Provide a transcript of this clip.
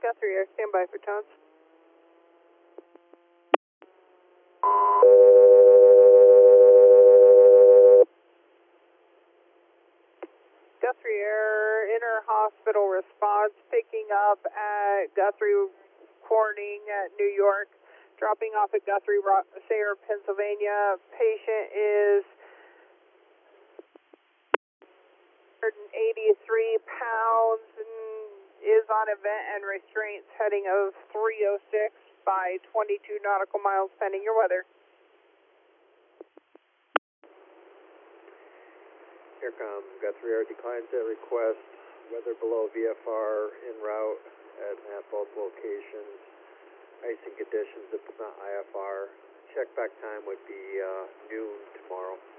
Guthrie Air, stand by for tones. Guthrie Air, inter-hospital response, picking up at Guthrie Corning at New York, dropping off at Guthrie Sayre, Pennsylvania. Patient is 183 pounds and is on a vent and restraints heading of 306 by 22 nautical miles pending your weather. Aircom, Guthrie Air declines that request. Weather below VFR en route at both locations. Icing conditions if it's not IFR. Check back time would be noon tomorrow.